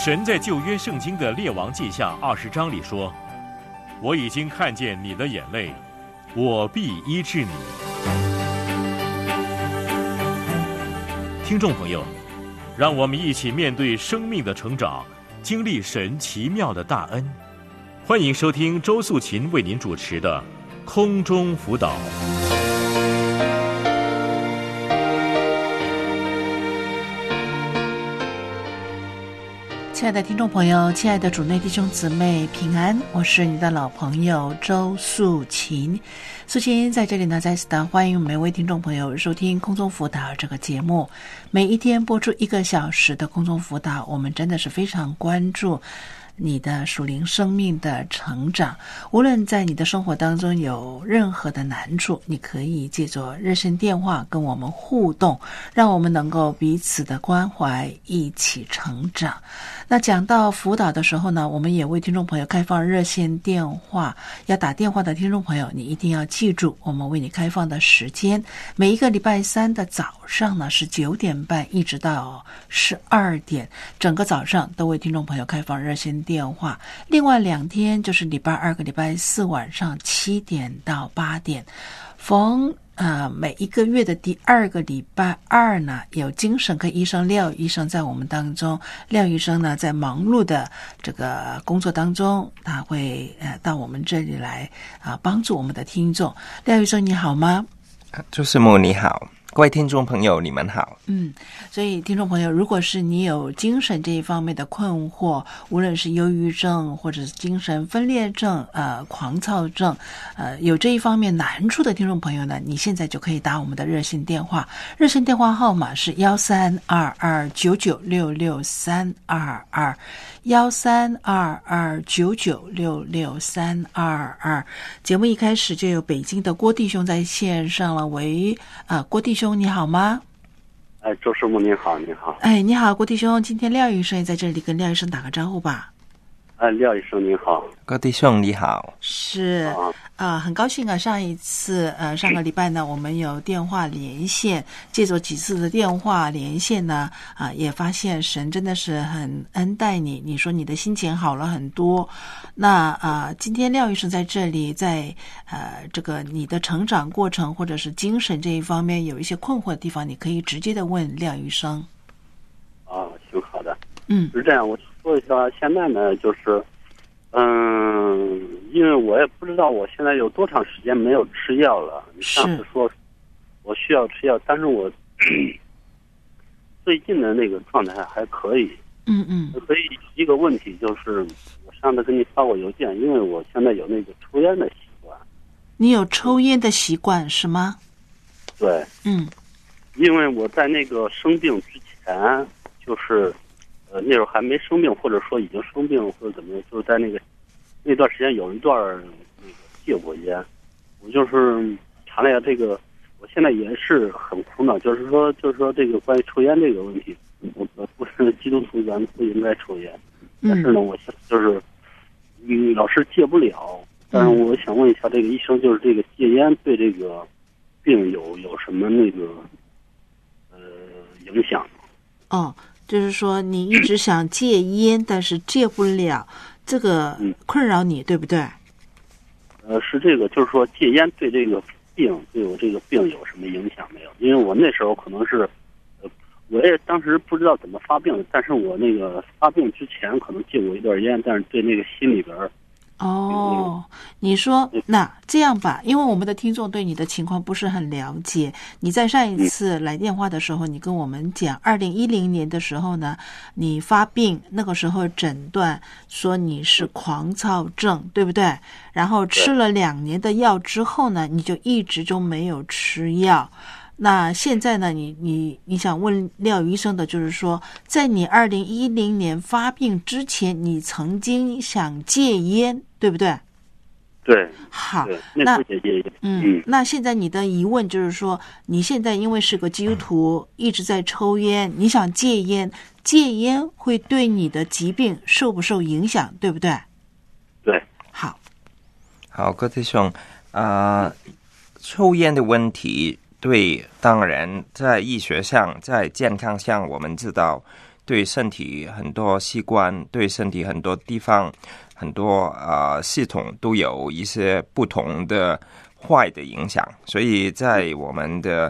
神在旧约圣经的列王记下20章里说，我已经看见你的眼泪，我必医治你。听众朋友，让我们一起面对生命的成长，经历神奇妙的大恩。欢迎收听周素琴为您主持的空中辅导。 亲爱的听众朋友，亲爱的主内弟兄姊妹平安，我是你的老朋友周素琴。素琴在这里呢，再次的欢迎每位听众朋友收听空中辅导这个节目。每一天播出1个小时的空中辅导，我们真的是非常关注你的属灵生命的成长。无论在你的生活当中有任何的难处，你可以借着热线电话跟我们互动，让我们能够彼此的关怀，一起成长。那讲到辅导的时候呢，我们也为听众朋友开放热线电话，要打电话的听众朋友，你一定要记住我们为你开放的时间。每一个礼拜三的早上呢是9点半一直到12点，整个早上都为听众朋友开放热线电话。另外2天就是礼拜2跟礼拜4晚上7点到8点。逢每一个月的第2个礼拜二呢，有精神科医生廖医生在我们当中。廖医生呢，在忙碌的这个工作当中，他会到我们这里来帮助我们的听众。廖医生你好吗？ 周师母你好，各位听众朋友你们好。 所以听众朋友，如果是你有精神这一方面的困惑，无论是忧郁症或者是精神分裂症狂躁症有这一方面难处的听众朋友呢，你现在就可以打我们的热线电话。热线电话号码是132299663221 132299663222。节目一开始就有北京的郭弟兄在线上了。喂，郭弟兄你好吗？ 周师母你好。你好。 你好郭弟兄，今天廖医生也在这里，跟廖医生打个招呼吧。 廖医生你好。 郭弟兄你好。 是很高兴上一次上个礼拜呢，我们有电话连线，借着几次的电话连线呢也发现神真的是很恩待你，你说你的心情好了很多。那今天廖医生在这里，在这个你的成长过程或者是精神这一方面有一些困惑的地方，你可以直接的问廖医生。 行，好的。 是这样，我说一下现在呢，就是因为我也不知道我现在有多长时间没有吃药了。你上次说我需要吃药，但是我最近的那个状态还可以。所以一个问题就是，我上次跟你发过邮件，因为我现在有那个抽烟的习惯。 你有抽烟的习惯是吗？ 对。因为我在那个生病之前，就是那时候还没生病，或者说已经生病或者怎么样，就是在那段时间有一段那个戒过烟。我就是查了一下这个，我现在也是很苦恼，就是说这个关于抽烟这个问题，我不是基督徒，咱们不应该抽烟。但是呢，我就是老是戒不了。但是我想问一下这个医生，就是这个戒烟对这个病有什么那个影响？ 就是说你一直想戒烟，但是戒不了，这个困扰你，对不对？ 是这个，就是说戒烟对这个病，对我这个病有什么影响没有？因为我那时候可能是，我也当时不知道怎么发病的，但是我那个发病之前可能戒过一段烟，但是对那个心里边你说那这样吧，因为我们的听众对你的情况不是很了解。你在上一次来电话的时候，你跟我们讲2010年的时候呢，你发病，那个时候诊断说你是狂躁症，对不对？然后吃了2年的药之后呢，你就一直就没有吃药。那现在呢，你想问廖医生的就是说，在你2010年发病之前，你曾经想戒烟，对不对？ 对。 好， 那现在你的疑问就是说，你现在因为是个基督徒，一直在抽烟，你想戒烟，戒烟会对你的疾病受不受影响，对不对？ 对。 好， 郭弟兄，抽烟的问题对，当然在医学上，在健康上，我们知道对身体很多器官，对身体很多地方，很多系统都有一些不同的坏的影响，所以在我们的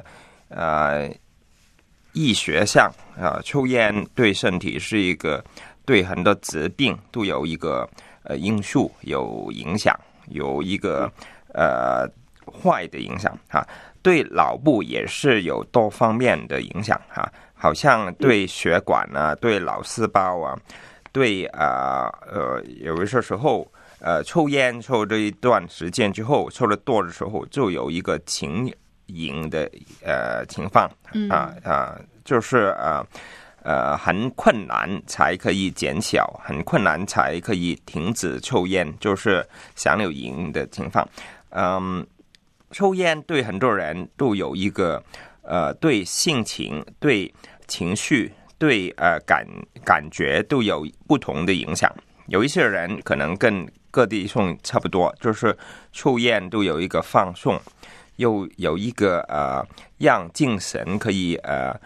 医学上抽烟对身体是一个对很多疾病都有一个因素有影响，有一个坏的影响对脑部也是有多方面的影响好像对血管对脑细胞对有一些时候抽烟抽这一段时间之后，抽得多的时候，就有一个成瘾的情况就是很困难才可以减小，很困难才可以停止抽烟，就是想有瘾的情况。抽烟对很多人都有一个对性情、对情绪、对感觉都有不同的影响。有一些人可能跟各地送差不多，就是抽烟都有一个放松，又有一个让精神可以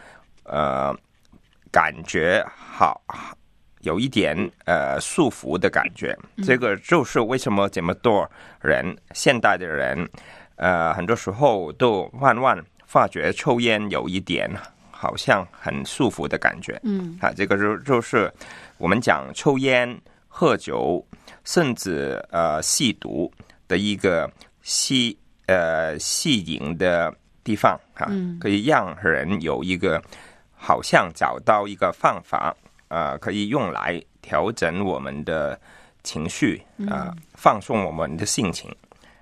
感觉好，有一点束缚的感觉。这个就是为什么这么多人，现代的人很多时候都慢慢发觉抽烟有一点好像很束缚的感觉。这个就是我们讲抽烟、喝酒，甚至吸毒的一个吸引的地方可以让人有一个好像找到一个方法可以用来调整我们的情绪放松我们的心情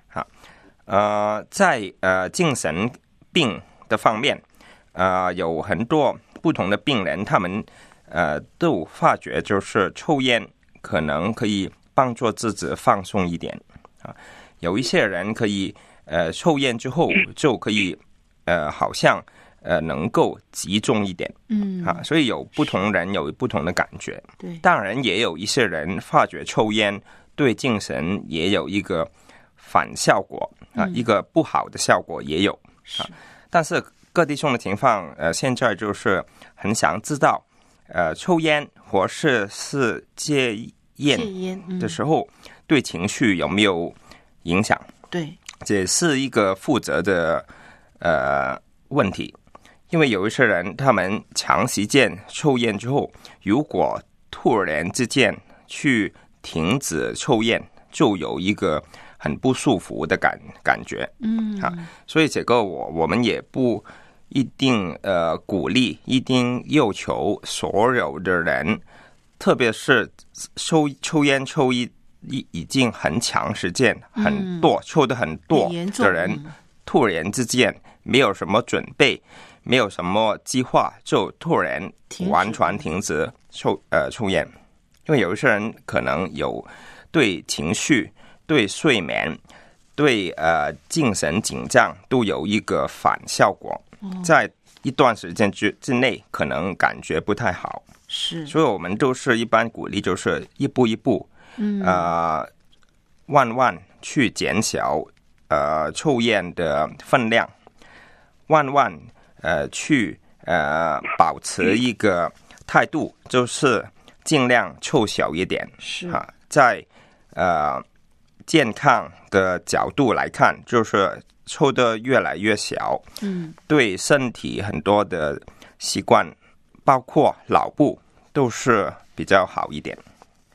在精神病的方面有很多不同的病人，他们都发觉就是抽烟可能可以帮助自己放松一点有一些人可以抽烟之后就可以好像能够集中一点所以有不同人有不同的感觉。 对， 当然也有一些人发觉抽烟对精神也有一个反效果一个不好的效果也有但是各地中的情况现在就是很想知道抽烟或是戒烟的时候对情绪有没有影响。 对， 这是一个负责的问题，因为有一些人他们长时间抽烟之后，如果突然之间去停止抽烟，就有一个很不舒服的感觉所以这个我们也不一定鼓励，一定要求所有的人，特别是抽烟抽已经很长时间很多抽得很多的人突然之间没有什么准备，没有什么计划，就突然完全停止抽烟。因为有一些人可能有对情绪、对睡眠、对精神紧张都有一个反效果在一段时间之内可能感觉不太好是， 所以我们都是一般鼓励就是一步一步慢慢去减小抽烟的分量，慢慢去保持一个态度，就是尽量抽小一点是在健康的角度来看，就是抽得越来越小对身体很多的习惯包括脑部都是比较好一点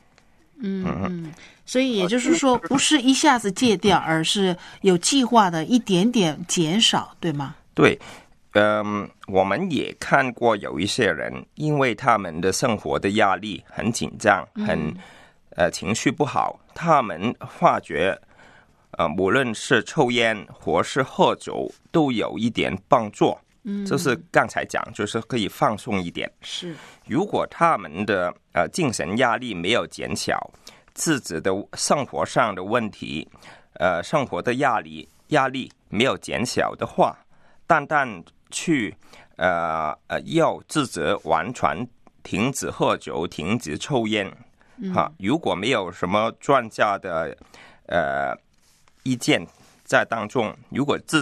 所以也就是说不是一下子戒掉，而是有计划的一点点减少，对吗？ 对我们也看过有一些人因为他们的生活的压力很紧张很情绪不好，他们发觉无论是抽烟或是喝酒都有一点帮助就是刚才讲就是可以放松一点是， 如果他们的精神压力没有减小，自己的生活上的问题生活的压力没有减小的话，单单去要自己完全停止喝酒停止抽烟如果没有什么专家的意见在当中，如果自己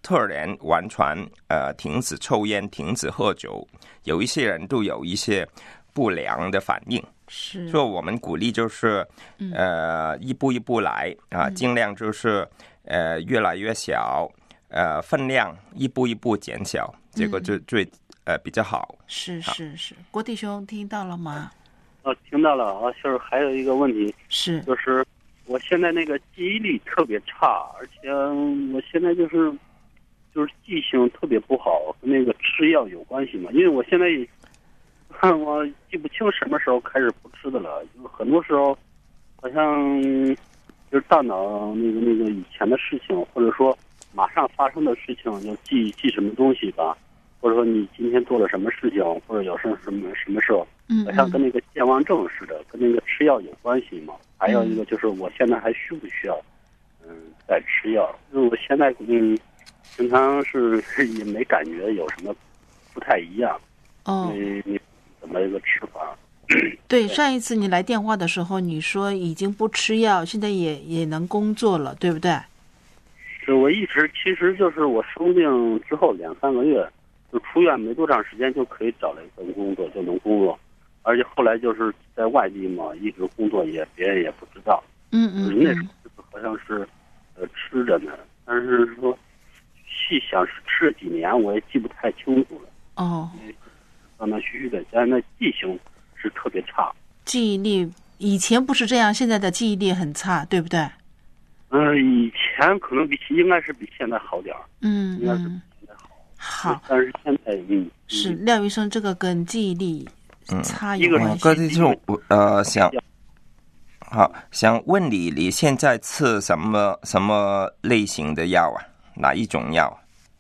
突然完全停止抽烟，停止喝酒，有一些人都有一些不良的反应。 是， 所以我们鼓励就是一步一步来啊，尽量就是越来越小，分量一步一步减小，这个就最比较好。 是，郭弟兄听到了吗？ 听到了啊，就是还有一个问题是， 就是我现在那个记忆力特别差，而且我现在就是记性特别不好，跟那个吃药有关系嘛？因为我现在我记不清什么时候开始不吃的了，就是很多时候好像就是大脑那个以前的事情，或者说马上发生的事情，要记什么东西吧，或者说你今天做了什么事情，或者有什么事儿，好像跟那个健忘症似的，跟那个吃药有关系嘛。还有一个就是我现在还需不需要在吃药？因为我现在平常是也没感觉有什么不太一样。你怎么一个吃法？ 对，上一次你来电话的时候，你说已经不吃药，现在也能工作了，对不对？ 是，我一直其实就是我生病之后2-3个月，就出院没多长时间就可以找了一份工作，就能工作，而且后来就是在外地嘛，一直工作别人也不知道。那时候好像是吃着呢，但是说细想是吃了几年，我也记不太清楚了。断断续续的，但那记性是特别差。记忆力以前不是这样，现在的记忆力很差，对不对？ 以前可能应该是比现在好点儿。应该是比现在好。好，但是现在是廖医生，这个跟记忆力差有关系。 各位就想问你现在吃什么类型的药啊？哪一种药？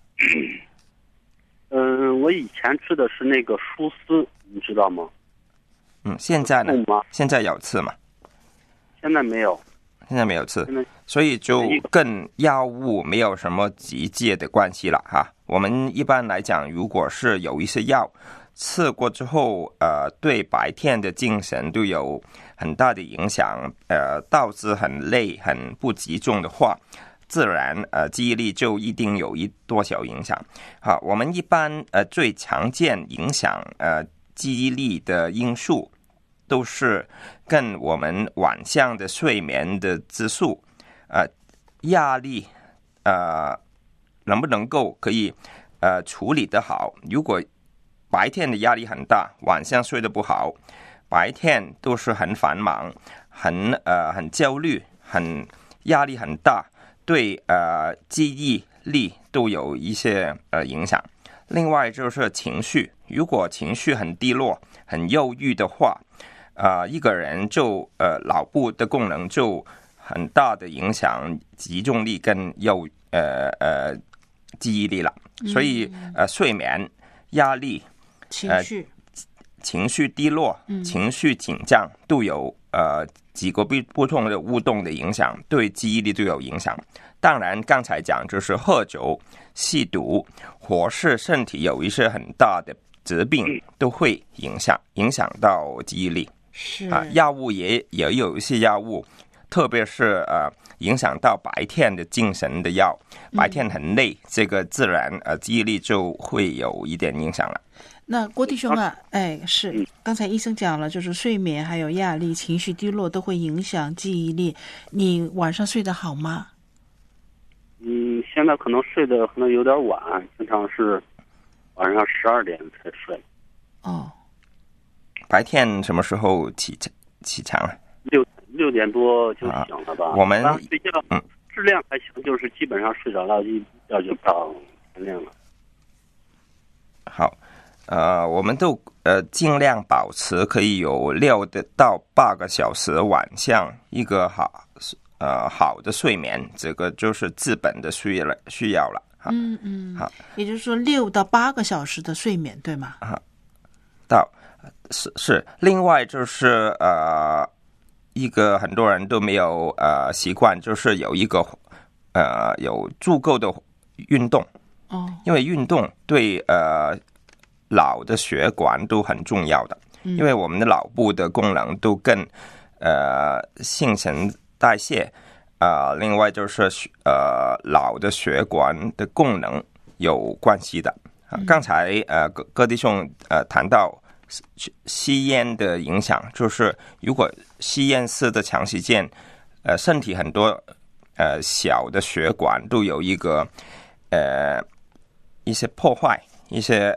我以前吃的是那个舒斯，你知道吗？ 现在呢？现在有吃吗？ 现在没有。 现在没有吃，所以就跟药物没有什么直接的关系了哈。我们一般来讲，如果是有一些药吃过之后，对白天的精神都有很大的影响，导致很累、很不集中的话，自然记忆力就一定有多少影响。好，我们一般最常见影响记忆力的因素，都是跟我们晚上的睡眠的质素、压力能不能够可以处理得好。如果白天的压力很大，晚上睡得不好，白天都是很繁忙、很焦虑、压力很大，对记忆力都有一些影响。另外就是情绪，如果情绪很低落、很忧郁的话，一个人就脑部的功能就很大的影响集中力跟记忆力了。所以睡眠、压力、情绪低落、情绪紧张都有几个不同的互动的影响，对记忆力都有影响。当然刚才讲就是喝酒、吸毒或是身体有一些很大的疾病都会影响到记忆力。 是药物也有一些药物，特别是影响到白天的精神的药，白天很累，这个自然记忆力就会有一点影响了。 那郭弟兄啊，是刚才医生讲了，就是睡眠还有压力、情绪低落都会影响记忆力。你晚上睡得好吗？ 现在可能睡得可能有点晚，经常是晚上12点才睡。 白天什么时候起床啊 ？6点多就醒了吧。 我们睡觉质量还行，就是基本上睡着了一觉就到天亮了。 好，我们都尽量保持可以有6到8个小时晚上一个好的睡眠，这个就是基本的需要了。好， 也就是说6到8个小时的睡眠，对吗？ 是。另外就是一个很多人都没有习惯，就是有足够的运动。因为运动对脑的血管都很重要的，因为我们的脑部的功能都跟新陈代谢另外就是脑的血管的功能有关系的。刚才戈弟兄谈到吸烟的影响，就是如果吸烟式的长时间，身体很多小的血管都有一些破坏，一些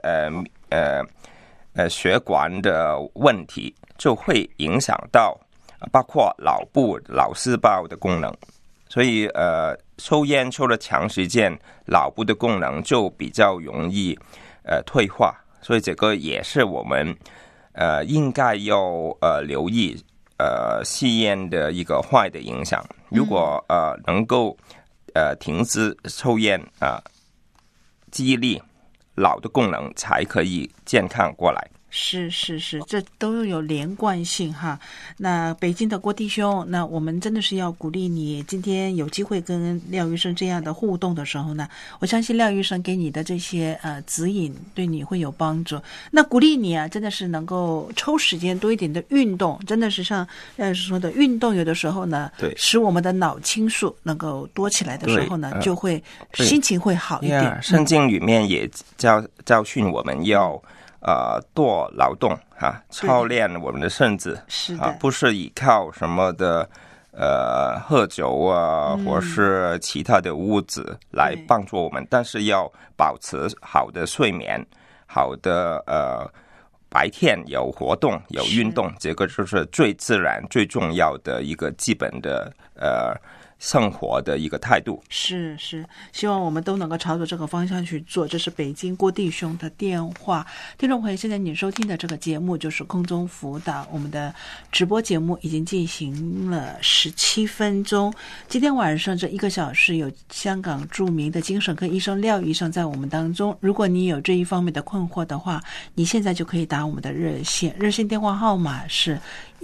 血管的问题，就会影响到包括脑部脑细胞的功能。所以抽烟抽了长时间，脑部的功能就比较容易退化，所以这个也是我们应该要留意吸烟的一个坏的影响。如果能够停止抽烟记忆力、脑的功能才可以健康过来。 是，这都有连贯性哈。那北京的郭弟兄，那我们真的是要鼓励你，今天有机会跟廖医生这样的互动的时候呢，我相信廖医生给你的这些指引对你会有帮助。那鼓励你真的是能够抽时间多一点的运动，真的是像廖医生说的，运动有的时候呢，对，使我们的脑青素能够多起来的时候呢，就会心情会好一点。 圣经里面也教训我们要多劳动操练我们的身子， 是的， 不是依靠什么的喝酒或是其他的物质来帮助我们，但是要保持好的睡眠，好的白天有活动有运动，这个就是最自然最重要的一个基本的生活的一个态度。 是，希望我们都能够朝着这个方向去做。这是北京郭弟兄的电话。听众朋友，现在你收听的这个节目就是空中辅导，我们的直播节目已经进行了17分钟。今天晚上这1个小时有香港著名的精神科医生廖医生在我们当中。如果你有这一方面的困惑的话，你现在就可以打我们的热线电话号码是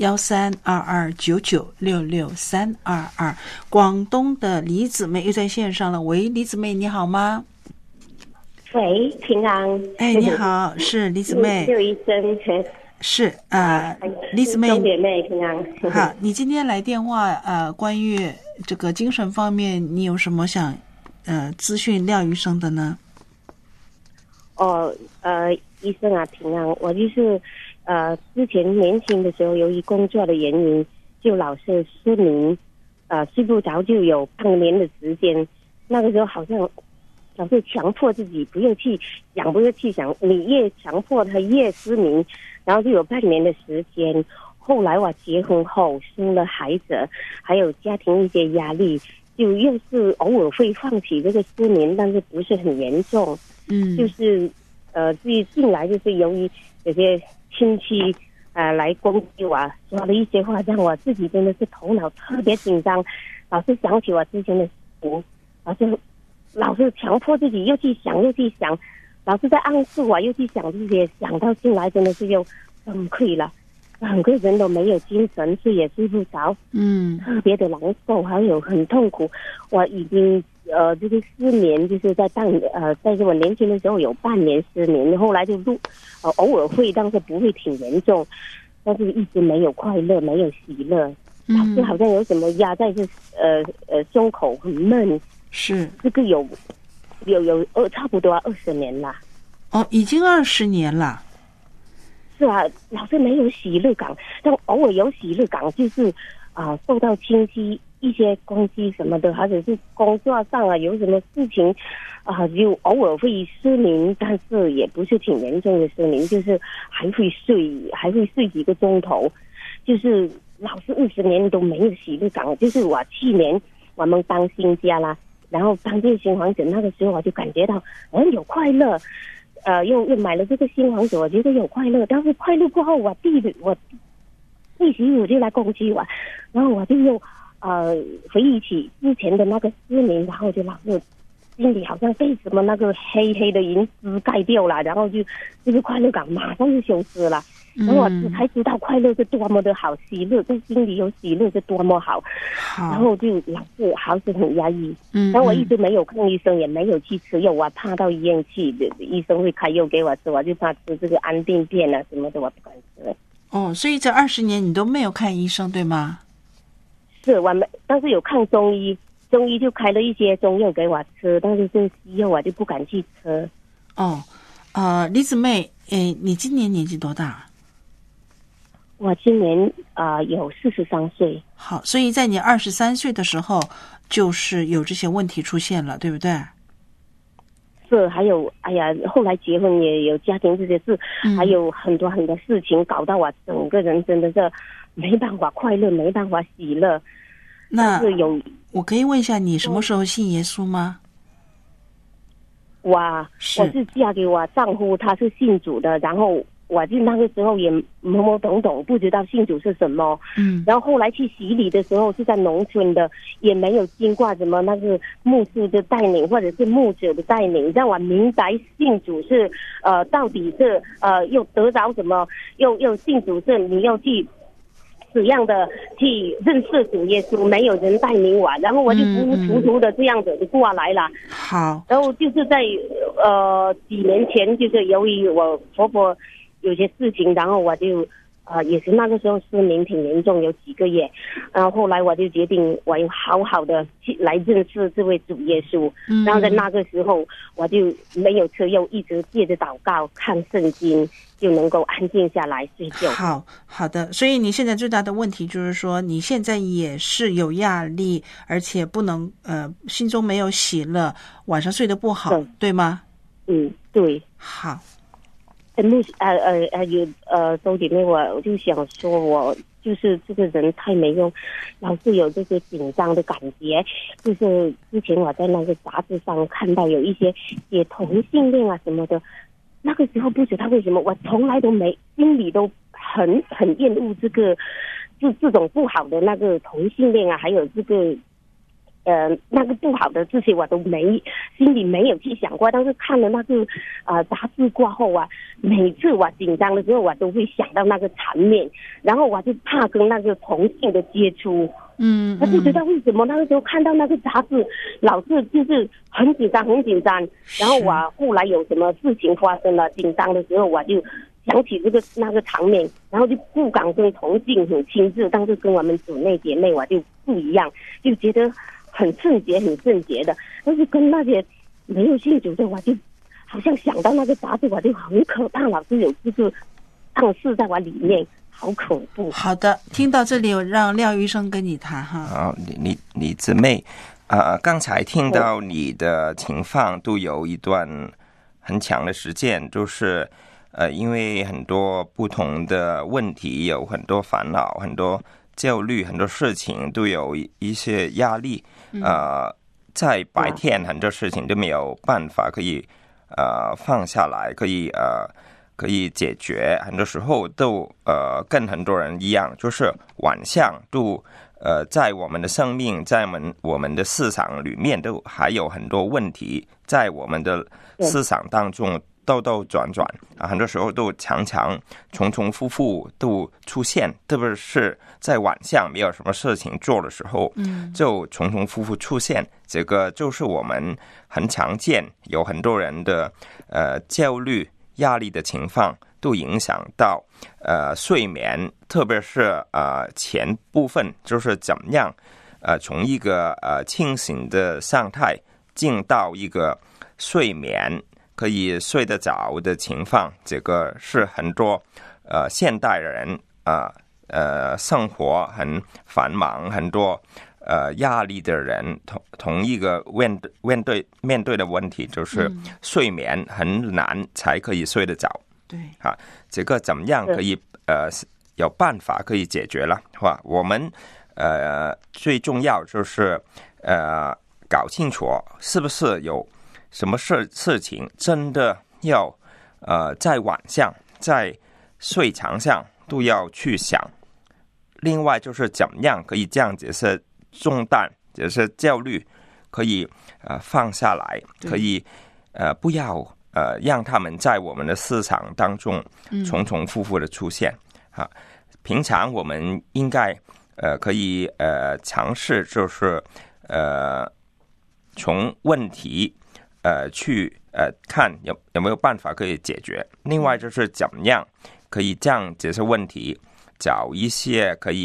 132299663222。广东的李姊妹又在线上了，喂，李姊妹你好吗？ 喂，平安。 你好，是李姊妹。 刘医生。 是李姊妹。 兄姐妹平安。 好，你今天来电话关于这个精神方面，你有什么想咨询廖医生的呢？ 医生平安，我就是之前年轻的时候，由于工作的原因，就老是失眠，睡不着，就有半年的时间。那个时候好像老是强迫自己不要去想，你越强迫他越失眠，然后就有半年的时间。后来我结婚后生了孩子，还有家庭一些压力，就又是偶尔会放起这个失眠，但是不是很严重。就是自己进来就是由于有些亲戚来攻击我，说了一些话，让我自己真的是头脑特别紧张，老是想起我之前的事情，老是强迫自己又去想，老是在暗示我又去想这些，想到进来真的是又崩溃了，整个人都没有精神，睡也睡不着，特别的难受，还有很痛苦。我已经这个失眠就是在我年轻的时候有半年失眠，后来就偶尔会，但是不会挺严重，但是一直没有快乐，没有喜乐，就好像有什么压在胸口很闷。 是这个有差不多20年了。 已经20年了。 是啊，老是没有喜乐感，但偶尔有喜乐感，就是受到亲戚一些攻击什么的，或者是工作上有什么事情就偶尔会失眠，但是也不是挺严重的失眠，就是还会睡几个钟头，就是老是20年都没有喜乐感。就是我去年我们搬新家啦，然后搬进新房子，那个时候我就感觉到有快乐，又买了这个新房子，我觉得有快乐，但是快乐过后我弟媳妇就来攻击我，然后我就又回忆起之前的那个失眠，然后就老是心里好像被什么那个黑黑的银丝盖掉了，然后这个快乐感马上就消失了。然后我才知道快乐是多么的好，喜乐在心里有喜乐是多么好，然后就老是还是很压抑。但我一直没有看医生，也没有去吃药，我怕到医院去，医生会开药给我吃，我就怕吃这个安定片什么的，我不敢吃。 所以这20年你都没有看医生对吗？ 是我们当时有看中医，中医就开了一些中药给我吃，但是这西药我就不敢去吃。 李姊妹，你今年年纪多大？ 我今年有43岁。 好，所以在你23岁的时候，就是有这些问题出现了，对不对？ 是，还有后来结婚也有家庭这些事，还有很多很多事情，搞到我整个人真的是没办法快乐，没办法喜乐。 那我可以问一下，你什么时候信耶稣吗？ 我是嫁给我丈夫，他是信主的，然后我就那个时候也懵懵懂懂，不知道信主是什么。然后后来去洗礼的时候是在农村的，也没有经过什么那个牧师的带领或者是牧者的带领，让我明白信主是到底是又得着什么，又信主是你要去怎样的去认识主耶稣，没有人带领我，然后我就糊糊涂涂的这样子就过来了。 好， 然后就是在几年前，就是由于我婆婆有些事情，然后我就也是那个时候失明挺严重，有几个月。然后后来我就决定我要好好的去来认识这位主耶稣。然后在那个时候我就没有车，又一直借着祷告看圣经，就能够安静下来睡觉。 好的。所以你现在最大的问题就是说，你现在也是有压力，而且不能心中没有喜乐，晚上睡得不好，对吗？ 对。 好。 周姐妹，我就想说，我就是这个人太没用，老是有这个紧张的感觉。就是之前我在那个杂志上看到有一些写同性恋啊什么的，那个时候不知道为什么，我从来都没，心里都很厌恶这种不好的那个同性恋啊，还有这个那个不好的事情我都心里没有去想过，但是看了那个杂志过后啊，每次我紧张的时候我都会想到那个场面，然后我就怕跟那个同性的接触。我不知道为什么那个时候看到那个杂志，老是就是很紧张。然后我后来有什么事情发生了，紧张的时候我就想起那个场面，然后就不敢跟同性很亲近，但是跟我们主内姐妹我就不一样，就觉得很圣洁的。但是跟那些没有信主的，我就好像想到那个杂志，我就很可怕，老是有这个暗示在我里面，好恐怖。 好的，听到这里，我让廖医生跟你谈哈。 好，你姊妹刚才听到你的情况都有一段很长的时间，就是因为很多不同的问题，有很多烦恼，很多焦虑，很多事情都有一些压力。在白天很多事情都没有办法可以放下来，可以解决。很多时候都跟很多人一样，就是晚上都在我们的生命，在我们的思想里面都还有很多问题，在我们的思想当中兜兜转转很多时候都常常重重复复都出现，特别是在晚上没有什么事情做的时候，就重重复复出现。这个就是我们很常见，有很多人的焦虑压力的情况都影响到睡眠，特别是前部分，就是怎么样从一个清醒的状态进到一个睡眠可以睡得着的情况。这个是很多现代人生活很繁忙，很多压力的人同一个面对的问题，就是睡眠很难才可以睡得着。 对这个怎么样可以有办法可以解决了？我们最重要就是搞清楚是不是有什么事情真的要在晚上在睡床上都要去想。另外就是怎么样可以将这些重担，这些焦虑可以放下来，可以不要让他们在我们的思想当中重重复复的出现。平常我们应该可以尝试，就是从问题去看有没有办法可以解决。另外就是怎么样可以将这些问题找一些可以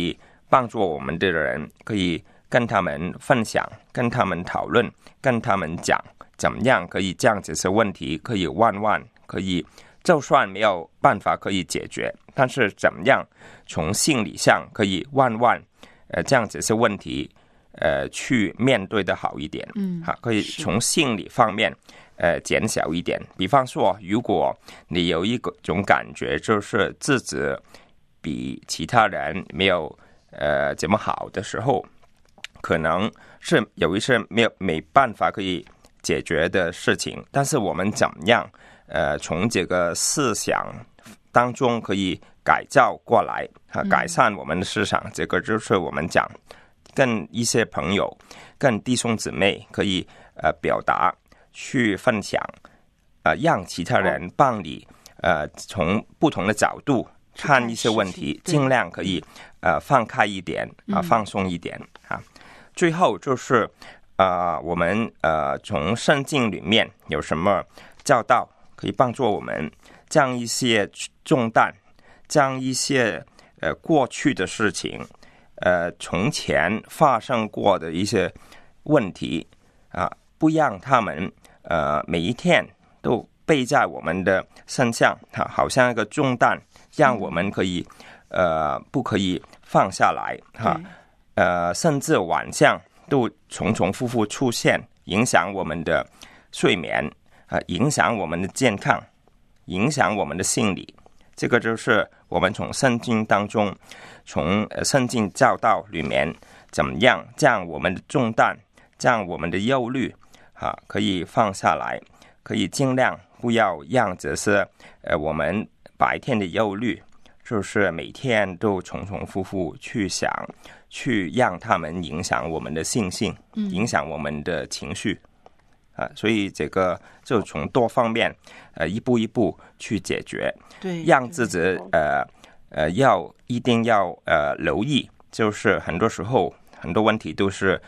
帮助我们的人，可以跟他们分享，跟他们讨论，跟他们讲怎么样可以将这些问题可以可以就算没有办法可以解决，但是怎么样从心理上可以将这些问题去面对的好一点，可以从心理方面减小一点。比方说，如果你有一种感觉就是自己比其他人没有这么好的时候，可能是有一些没办法可以解决的事情，但是我们怎么样从这个思想当中可以改造过来，改善我们的思想，这个就是我们讲跟一些朋友、跟弟兄姊妹可以表达、去分享，让其他人帮你从不同的角度看一些问题，尽量可以放开一点，放松一点啊。最后就是我们从圣经里面有什么教导可以帮助我们将一些重担，将一些过去的事情，从前发生过的一些问题不让他们每一天都背在我们的身上，好像一个重担，让我们可以不可以放下来甚至晚上都重复复出现，影响我们的睡眠，影响我们的健康，影响我们的心理。这个就是我们从圣经当中，从圣经教导里面，怎么样将我们的重担，将我们的忧虑可以放下来，可以尽量不要让这些我们白天的忧虑，就是每天都重复复去想，去让他们影响我们的信心，影响我们的情绪所以这个就从多方面一步一步去解决， 对， 让自己一定要留意，就是很多时候很多问题都是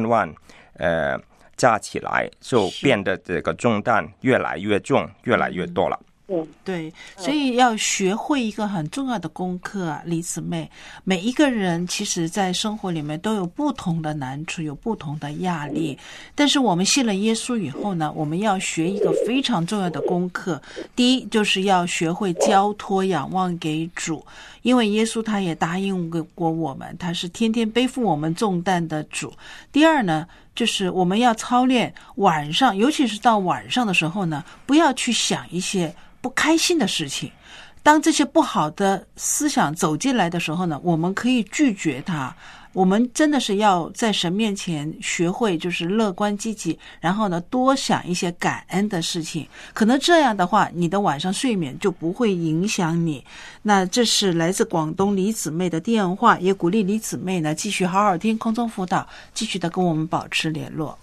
加起来，就变得这个重担越来越重，越来越多了。 对，所以要学会一个很重要的功课李姊妹，每一个人其实在生活里面都有不同的难处，有不同的压力，但是我们信了耶稣以后呢，我们要学一个非常重要的功课。第一，就是要学会交托仰望给主，因为耶稣他也答应过我们，他是天天背负我们重担的主。第二呢，就是我们要操练晚上，尤其是到晚上的时候呢，不要去想一些不开心的事情。当这些不好的思想走进来的时候呢，我们可以拒绝它。我们真的是要在神面前学会就是乐观积极，然后呢多想一些感恩的事情，可能这样的话你的晚上睡眠就不会影响你。那这是来自广东李姊妹的电话，也鼓励李姊妹呢继续好好听空中辅导，继续的跟我们保持联络。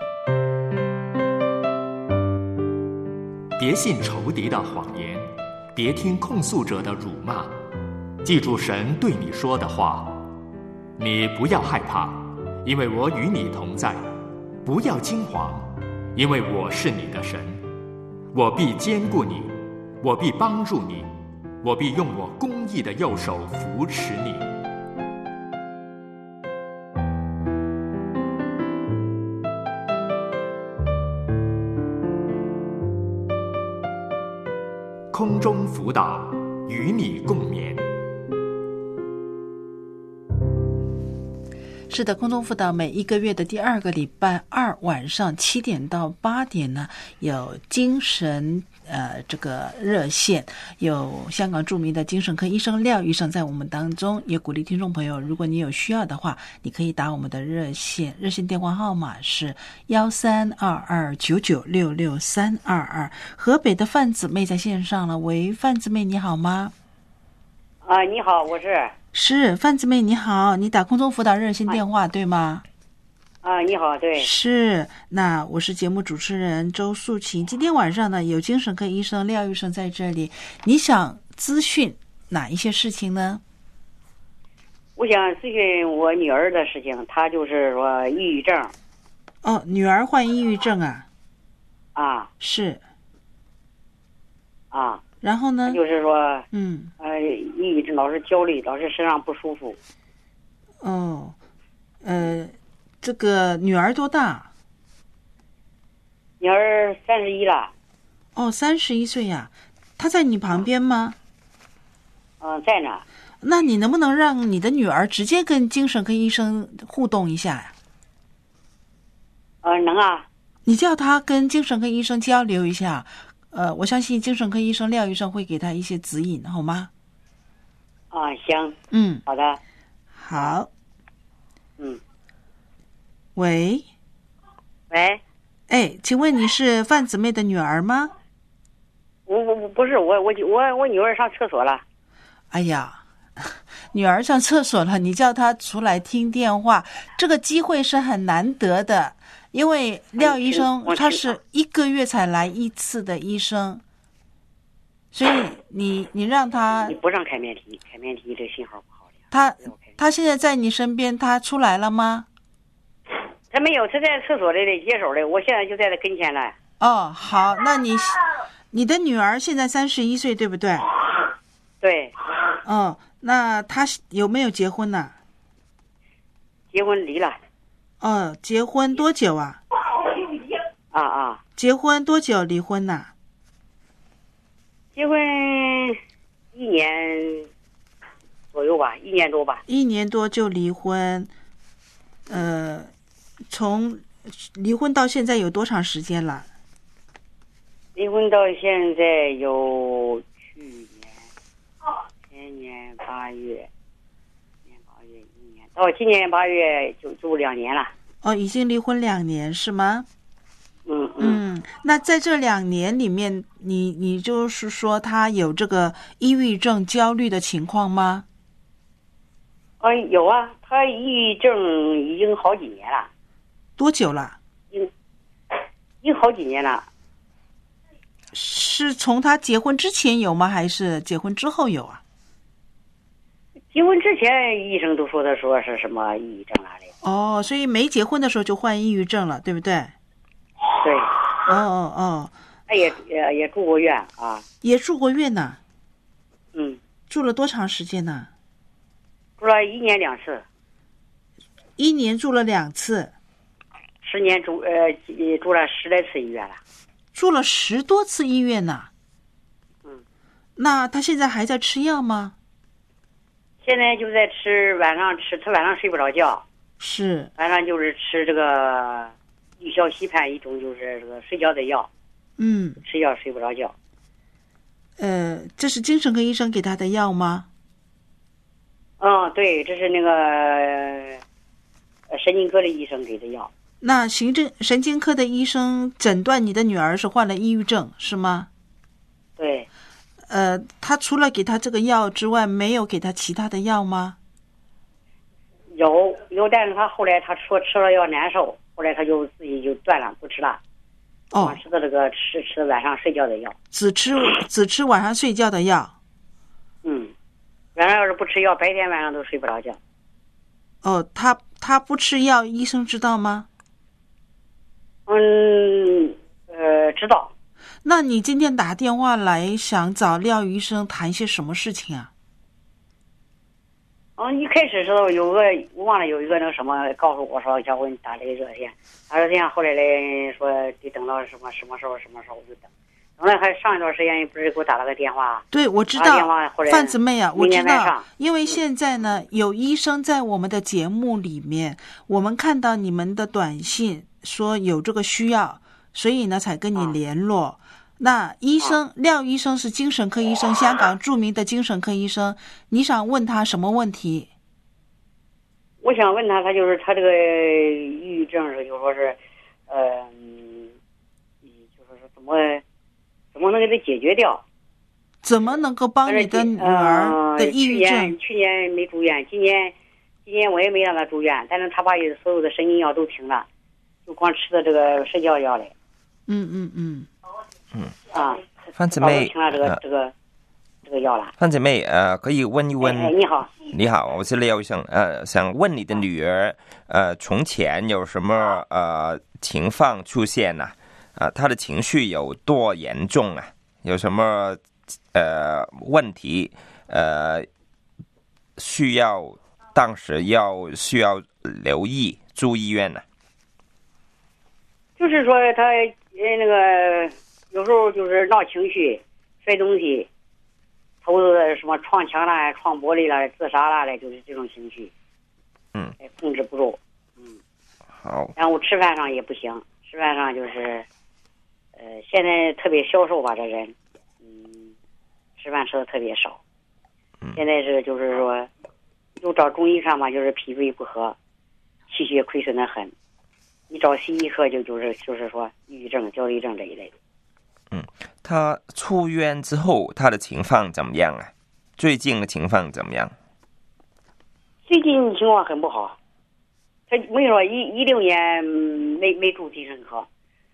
别信仇敌的谎言，别听控诉者的辱骂，记住神对你说的话。你不要害怕，因为我与你同在；不要惊惶，因为我是你的神。我必坚固你，我必帮助你，我必用我公义的右手扶持你。空中辅导，与你共勉。 是的，空中辅导每一个月的第2个礼拜二晚上7点到8点呢，有精神这个热线，有香港著名的精神科医生廖医生在我们当中，也鼓励听众朋友，如果你有需要的话，你可以打我们的热线电话号码是132299662322。河北的范姊妹在线上了，喂，范姊妹你好吗？ 你好，我是范姊妹你好，你打空中辅导热线电话对吗？ 你好，对， 是。那我是节目主持人周素琴，今天晚上呢有精神科医生廖医生在这里，你想咨询哪一些事情呢？ 我想咨询我女儿的事情，她就是说抑郁症。 哦，女儿患抑郁症啊？是。然后呢？ 就是说，抑郁症老是焦虑，老是身上不舒服。 哦，这个女儿多大？ 女儿31了。 哦，31岁呀。她在你旁边吗？ 在呢。 那你能不能让你的女儿直接跟精神科医生互动一下呀？ 能啊。 你叫她跟精神科医生交流一下，我相信精神科医生廖医生会给她一些指引，好吗？ 行。好的。 好。喂。哎，请问你是范姊妹的女儿吗？ 我不是，我女儿上厕所了。 哎呀，女儿上厕所了，你叫她出来听电话，这个机会是很难得的，因为廖医生他是1个月才来1次的医生，所以你让他， 你不让开免提，开免提这信号不好的。 他现在在你身边，他出来了吗？ 他没有，他在厕所里接手的，我现在就在他跟前了。 哦，好，那你的女儿现在31岁，对不对？ 对。 哦，那她有没有结婚呢？ 结婚离了。 哦，结婚多久啊？结婚多久离婚呢？ 结婚1年左右吧，1年多吧。 1年多就离婚，从离婚到现在有多长时间了？ 离婚到现在有前年8月1年，到今年8月就2年了。 哦，已经离婚2年是吗？那在这2年里面，你就是说他有这个抑郁症、焦虑的情况吗？ 有啊，他抑郁症已经好几年了。 多久了？ 已经好几年了。 是从他结婚之前有吗？还是结婚之后有啊？ 结婚之前医生都说他说是什么抑郁症啊的。 哦，所以没结婚的时候就患抑郁症了，对不对？ 对。 他也住过院啊。 也住过院呢。住了多长时间呢？ 住了1年2次。 1年住了2次。 10年住了10来次医院了。 住了10多次医院呢。那他现在还在吃药吗？ 现在就在吃，晚上他晚上睡不着觉。 是。 晚上就是吃这个氯硝西泮，一种就是这个睡觉的药。吃药睡不着觉。 这是精神科医生给他的药吗？ 对，这是那个神经科的医生给的药。 那神经科的医生诊断你的女儿是患了抑郁症，是吗？ 对。 他除了给他这个药之外，没有给他其他的药吗？ 有，但是他后来他说吃了药难受，后来他就自己就断了，不吃了。吃的这个吃晚上睡觉的药。只吃晚上睡觉的药。 晚上要是不吃药，白天晚上都睡不着觉。 他不吃药，医生知道吗？ 知道。 那你今天打电话来想找廖医生谈些什么事情啊？ 一开始时候我忘了有一个那个什么告诉我说叫我打这个热线，打热线后来嘞说得等到什么时候我就等。等了还上一段时间不是给我打了个电话？ 对，我知道。范姊妹啊，我知道，因为现在呢有医生在我们的节目里面，我们看到你们的短信说有这个需要，所以呢才跟你联络。那医生廖医生是精神科医生，香港著名的精神科医生，你想问他什么问题？ 我想问他就是他这个抑郁症是就说是就是说怎么能给他解决掉？ 怎么能够帮你的女儿的抑郁症？ 去年没住院，今年我也没让他住院，但是他把所有的神经药都停了，就光吃的这个睡觉药嘞。 范姊妹， 停了这个药了。 范姊妹，可以问一问？ 你好， 我是廖医生，想问你的女儿，从前有什么情况出现呢？她的情绪有多严重啊？有什么问题需要当时需要留意住医院呢？ 就是说他那个有时候就是闹情绪，摔东西，头子什么撞墙啦、撞玻璃啦、自杀啦的，就是这种情绪。控制不住。 好。 然后吃饭上也不行，吃饭上就是现在特别消瘦吧，这人吃饭吃的特别少。现在就是说又找中医看嘛，就是脾胃不和，气血亏损的很。你找西医科就是说抑郁症、焦虑症这一类的。 他出院之后，他的情况怎么样啊？最近的情况怎么样？ 最近情况很不好。他我跟你说，16年没住精神科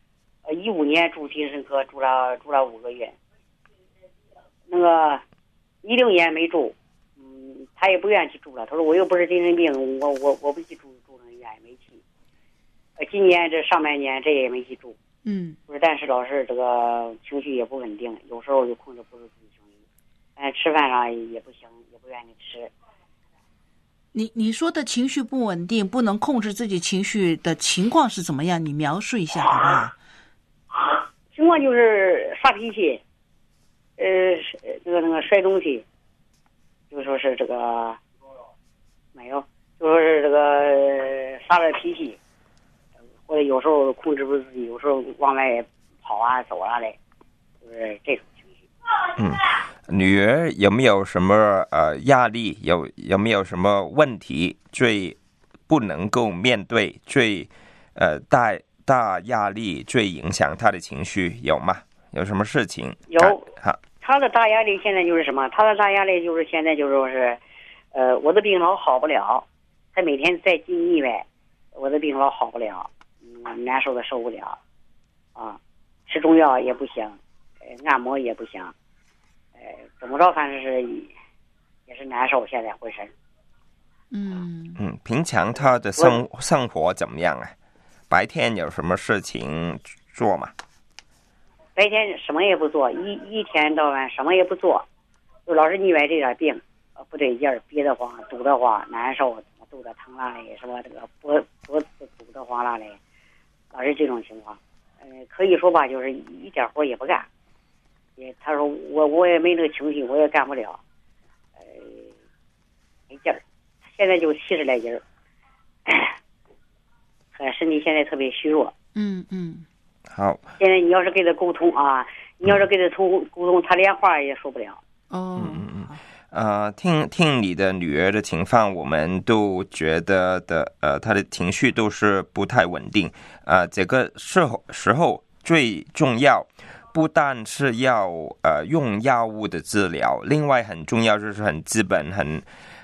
，15年住精神科住了5个月。那个16年没住，他也不愿意去住了。他说我又不是精神病，我不去住那医院，没去。今年这上半年这也没去住。就是但是老是这个情绪也不稳定，有时候就控制不住自己情绪，但是吃饭上也不行，也不愿意吃。 你说的情绪不稳定，不能控制自己情绪的情况是怎么样？你描述一下好不好？ 情况就是发脾气，那个摔东西，就说是这个没有，就说是这个发了脾气，或者有时候控制不住自己，有时候往外跑啊走啊的，就是这种情绪。 女儿有没有什么压力？有没有什么问题最不能够面对？最大压力最影响她的情绪有吗？有什么事情？ 有。她的大压力现在就是什么？她的大压力就是现在就是说是，我的病老好不了，她每天在进医院，我的病老好不了，难受的受不了，吃中药也不行，按摩也不行。怎么着，反正是也是难受，现在浑身。 平常他的生活怎么样啊？白天有什么事情做吗？ 白天什么也不做，一天到晚什么也不做，就老是腻歪这点病，不对劲儿，憋得慌，堵得慌，难受，肚子疼啦嘞，什么这个脖子堵得慌啦嘞，老是这种情况。可以说吧，就是一点活也不干。他说我也没那个情绪，我也干不了，没劲儿。现在就70来斤儿，身体现在特别虚弱。 好。 现在你要是跟他沟通啊，沟通，他连话也说不了。 听你的女儿的情况，我们都觉得她的情绪都是不太稳定。这个时候最重要。不但是要用药物的治疗，另外很重要就是很基本、很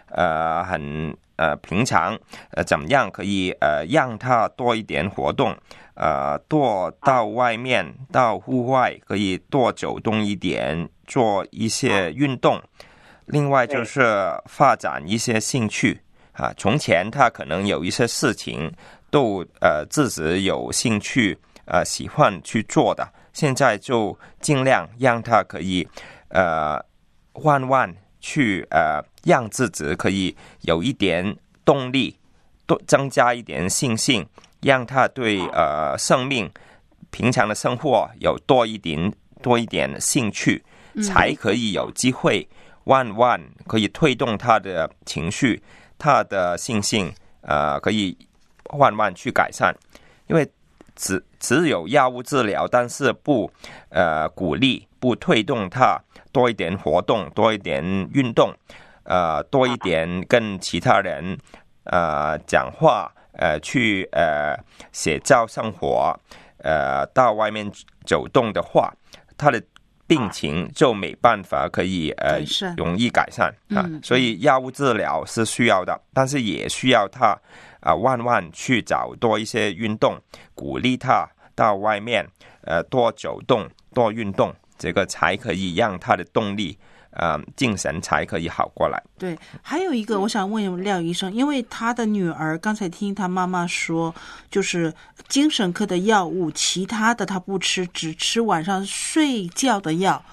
平常，怎么样可以让他多一点活动，多到外面、到户外，可以多走动一点，做一些运动。另外就是发展一些兴趣从前他可能有一些事情都自己有兴趣喜欢去做的。现在就尽量让他可以慢慢去让自己可以有一点动力，增加一点信心，让他对生命平常的生活有多一点兴趣，才可以有机会慢慢可以推动他的情绪，他的信心可以慢慢去改善。因为只有药物治疗，但是不鼓励、不推动他多一点活动、多一点运动，多一点跟其他人讲话，去写照生活，到外面走动的话，他的病情就没办法可以容易改善所以药物治疗是需要的，但是也需要他慢慢去找多一些运动，鼓励他到外面多走动、多运动，这个才可以让他的动力精神才可以好过来。 对，还有一个我想问廖医生，因为他的女儿刚才听他妈妈说，就是精神科的药物，其他的他不吃，只吃晚上睡觉的药。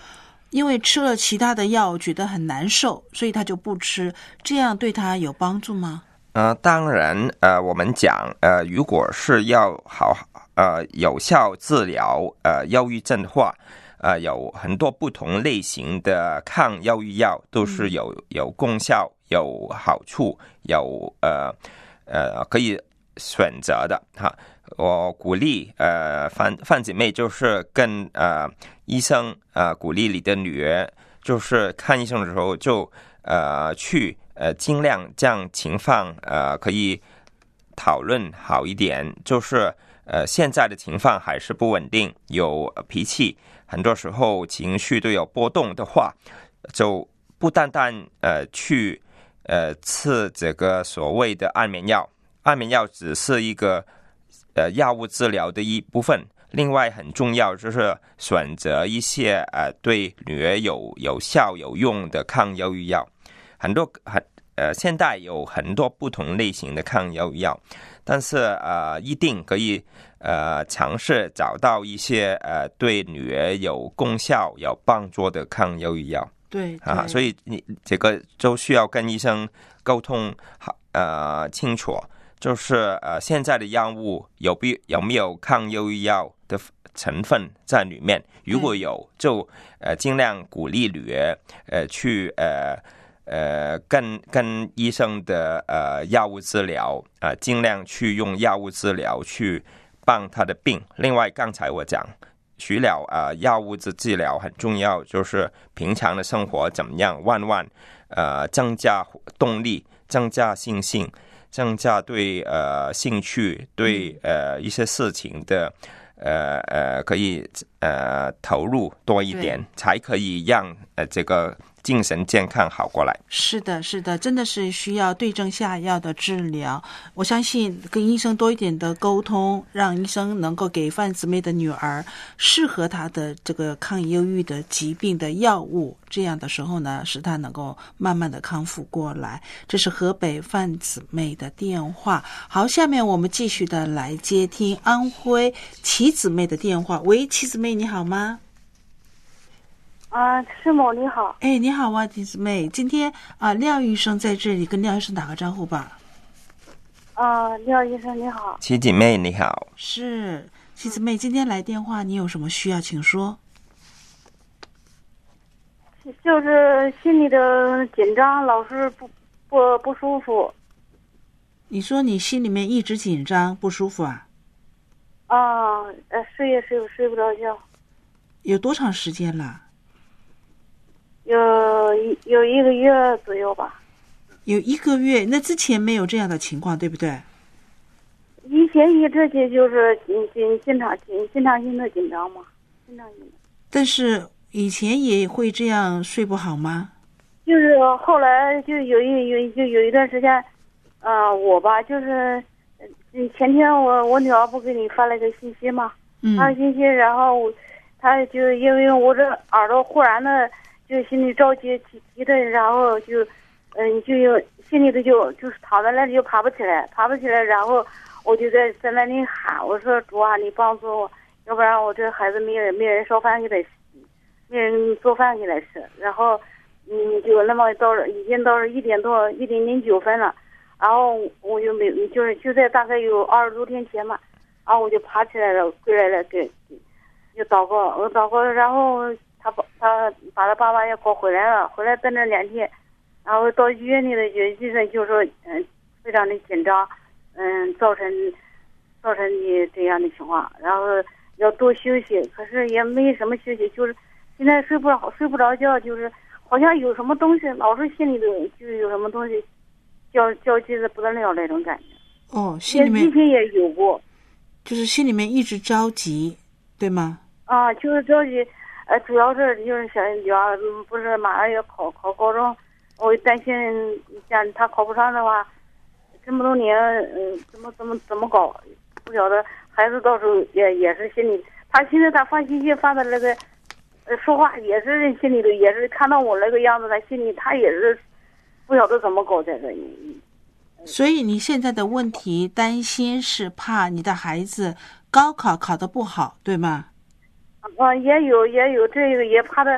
因为吃了其他的药觉得很难受，所以他就不吃，这样对他有帮助吗？ 当然，我们讲，如果是要有效治疗忧郁症的话，有很多不同类型的抗忧郁药都是有功效、有好处、有可以选择的哈。我鼓励范姐妹就是跟医生鼓励你的女儿，就是看医生的时候就去尽量将情况可以讨论好一点，就是现在的情况还是不稳定，有脾气，很多时候情绪都有波动的话，就不单单去吃这个所谓的安眠药，安眠药只是一个药物治疗的一部分，另外很重要就是选择一些对女儿有效有用的抗忧郁药。现在有很多不同类型的抗忧郁药，但是一定可以尝试找到一些对女儿有功效有帮助的抗忧郁药。 对所以你这个就需要跟医生沟通清楚，就是现在的药物有没有抗忧郁药的成分在里面，如果有就尽量鼓励女儿去跟医生的药物治疗尽量去用药物治疗去帮他的病。另外刚才我讲除了药物的治疗很重要，就是平常的生活怎么样增加动力，增加信心，增加对兴趣，对一些事情的可以投入多一点，才可以让这个精神健康好过来。 是的，是的，真的是需要对症下药的治疗。我相信跟医生多一点的沟通，让医生能够给范姊妹的女儿适合她的这个抗忧郁的疾病的药物，这样的时候呢，使她能够慢慢的康复过来。这是河北范姊妹的电话。好，下面我们继续的来接听安徽齐姊妹的电话。喂，齐姊妹你好吗？ 师母你好。 哎，你好啊，齐姊妹。今天廖医生在这里，跟廖医生打个招呼吧。 廖医生你好。 齐姊妹你好。 是，齐姊妹，今天来电话，你有什么需要请说。 就是心里的紧张，老是不舒服。 你说你心里面一直紧张不舒服啊？ 睡也睡不着觉。 有多长时间了？ 有1个月左右吧。 有1个月，那之前没有这样的情况，对不对？ 以前一直就是经常性的紧张嘛，经常性的。 但是以前也会这样睡不好吗？ 就是后来就有一段时间，我吧就是前天我女儿不给你发了个信息嘛，发了信息，然后她就因为我这耳朵忽然的就心里着急的，然后就有心里的就是躺在那里就爬不起来，然后我就在那里喊，我说主啊，你帮助我，要不然我这孩子没人烧饭给他，没人做饭给他吃，然后就那么已经到1点多1点09分了，然后我就就在大概有20多天前嘛，然后我就爬起来了，跪来了就祷告，然后他把他爸爸也给我回来了，回来在那2天，然后到医院里的医生就说非常的紧张，造成你这样的情况，然后要多休息，可是也没什么休息，就是现在睡不着觉，就是好像有什么东西老是心里头就有什么东西焦急的不得了那种感觉。 心里面以前也有过， 就是心里面一直着急，对吗？ 就是着急，主要是就是小女儿不是马上要考高中，我担心像她考不上的话，这么多年怎么搞，不晓得。孩子到时候也是心里，他现在他发信息发的那个说话也是心里头也是看到我那个样子，他心里他也是不晓得怎么搞这个。 所以你现在的问题担心是怕你的孩子高考考得不好，对吗？ 也有这个，也怕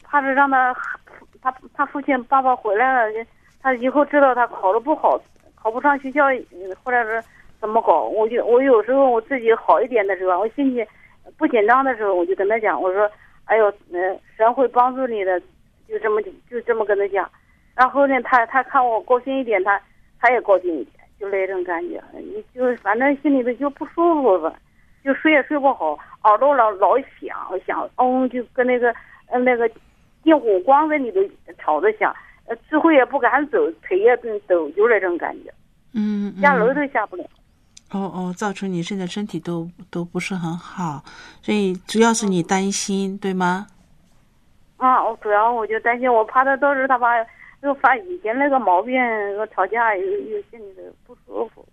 怕是让他父亲爸爸回来了，他以后知道他考得不好，考不上学校，或者是怎么搞。我有时候我自己好一点的时候，我心里不紧张的时候，我就跟他讲，我说，哎呦，神会帮助你的，就这么跟他讲。然后呢，他看我高兴一点，他也高兴一点，就那种感觉。你就反正心里头就不舒服吧，就睡也睡不好，耳朵老响，就跟那个电火光在里头吵着响，智慧也不敢走，腿也抖，就那种感觉。下楼都下不了。 造成你现在身体都不是很好，所以主要是你担心，对吗？ 主要我就担心，我怕他到时候他把又发以前那个毛病，吵架又心里头不舒服。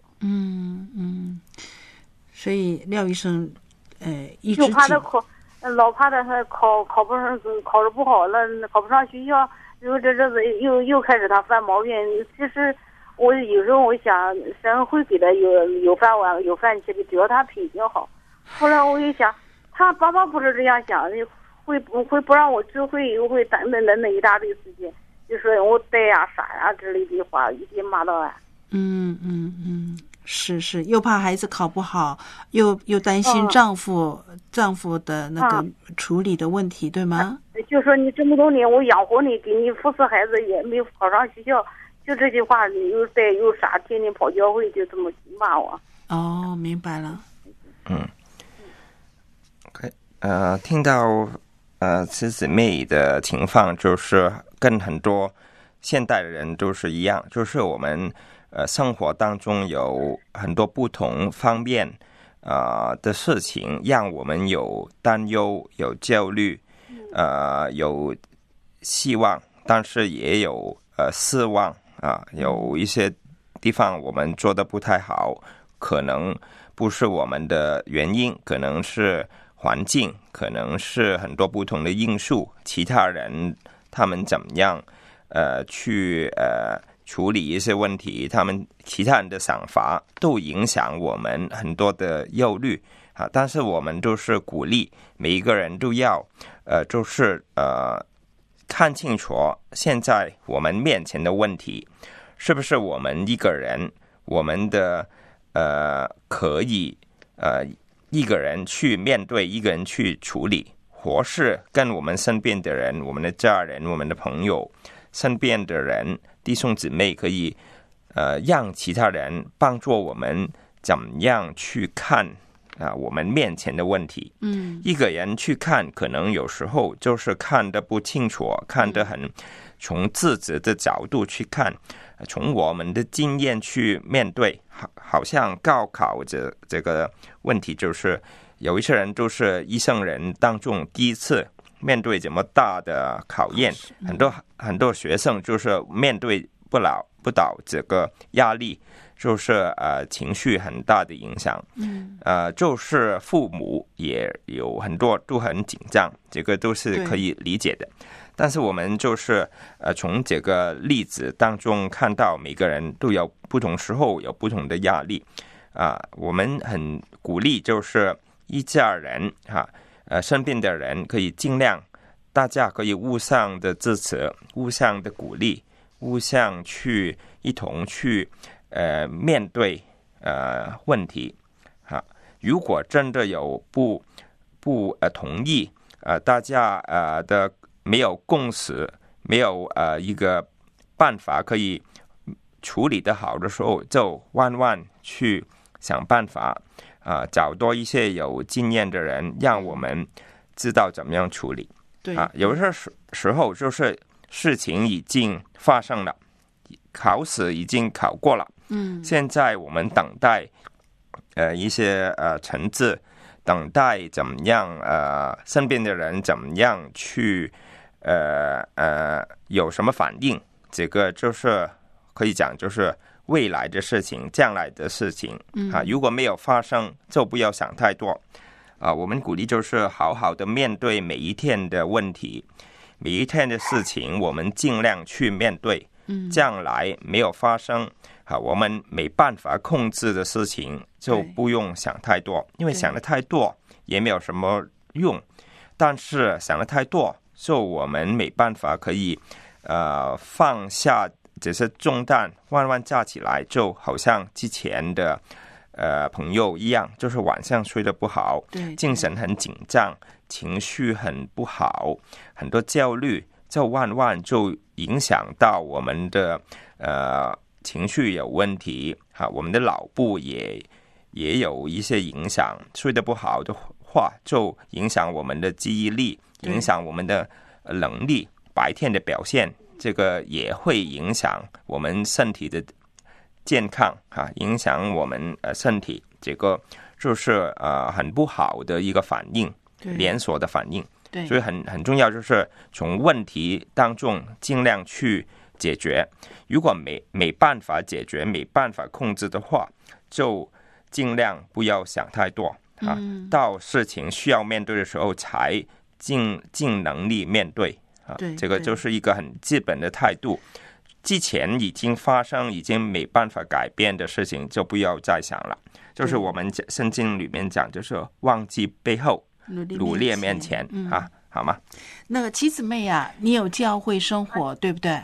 所以廖医生，一直就怕他老怕他考不上，考得不好了，考不上学校，又这子又开始他犯毛病。其实我有时候我想，神会给他有饭碗有饭吃的，只要他品行好。后来我一想，他爸爸不是这样想，会不让我智慧，又会等一大堆事情，就说我呆呀傻呀之类的话，一天骂到俺。 是，又怕孩子考不好，又担心丈夫的那个处理的问题，对吗？ 就说你这么多年我养活你，给你服侍孩子，也没有考上学校，就这句话，你又呆又傻，天天跑教会，就这么骂我。 明白了。 听到慈姊妹的情况，就是跟很多现代人都是一样，就是我们生活当中有很多不同方面的事情，让我们有担忧、有焦虑，有希望，但是也有失望有一些地方我们做得不太好，可能不是我们的原因，可能是环境，可能是很多不同的因素，其他人他们怎么样去处理一些问题，他们其他人的想法都影响我们很多的忧虑但是我们都是鼓励每一个人都要就是看清楚现在我们面前的问题是不是我们一个人我们的可以一个人去面对，一个人去处理，或是跟我们身边的人，我们的家人，我们的朋友，身边的人弟兄姊妹可以让其他人帮助我们怎么样去看我们面前的问题。一个人去看可能有时候就是看得不清楚，看得很从自己的角度去看，从我们的经验去面对，好像高考这个问题，就是有一些人都是一生人当中第一次面对这么大的考验，很多学生就是面对不到这个压力，就是情绪很大的影响。就是父母也有很多都很紧张，这个都是可以理解的。但是我们就是从这个例子当中看到每个人都有不同时候有不同的压力我们很鼓励就是一家人身边的人可以尽量大家可以互相的支持，互相的鼓励，互相去一同去面对问题如果真的有不同意大家的没有共识，没有一个办法可以处理得好的时候，就慢慢去想办法找多一些有经验的人，让我们知道怎么样处理。 对有些时候就是事情已经发生了，考试已经考过了，现在我们等待一些成绩，等待怎么样身边的人怎么样去有什么反应，这个就是可以讲就是未来的事情，将来的事情如果没有发生就不要想太多我们鼓励就是好好的面对每一天的问题，每一天的事情我们尽量去面对将来没有发生我们没办法控制的事情就不用想太多，因为想的太多也没有什么用，但是想的太多就我们没办法可以放下这些重担，慢慢架起来，就好像之前的朋友一样，就是晚上睡得不好，精神很紧张，情绪很不好，很多焦虑，就慢慢就影响到我们的情绪有问题，我们的脑部也有一些影响，睡得不好的话就影响我们的记忆力，影响我们的能力，白天的表现，这个也会影响我们身体的健康，影响我们身体，这个就是很不好的一个反应，连锁的反应。所以很重要，就是从问题当中尽量去解决。如果没办法解决，没办法控制的话，就尽量不要想太多到事情需要面对的时候才尽能力面对这个就是一个很基本的态度。之前已经发生已经没办法改变的事情就不要再想了，就是我们圣经里面讲，就是忘记背后，努力面前好吗？ 那个妻子妹啊，你有教会生活对不对？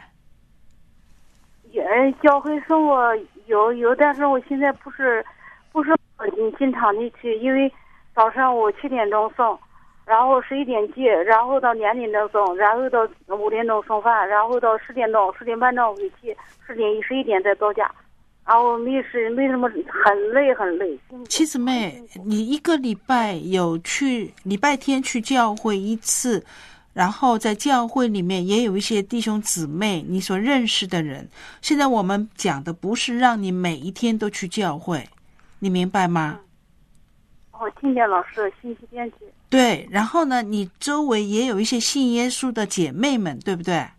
教会生活有，但是我现在不是经常的去，因为早上我7点钟送，然后11点接，然后到2点钟送，然后到5点钟送饭，然后到10点半钟回去，10点11点再到家，然后没什么，很累。 妻子妹，你一个礼拜有去礼拜天去教会一次，然后在教会里面也有一些弟兄姊妹你所认识的人。现在我们讲的不是让你每一天都去教会，你明白吗？ 我听见老师星期天去。 对，然后呢，你周围也有一些信耶稣的姐妹们，对不对？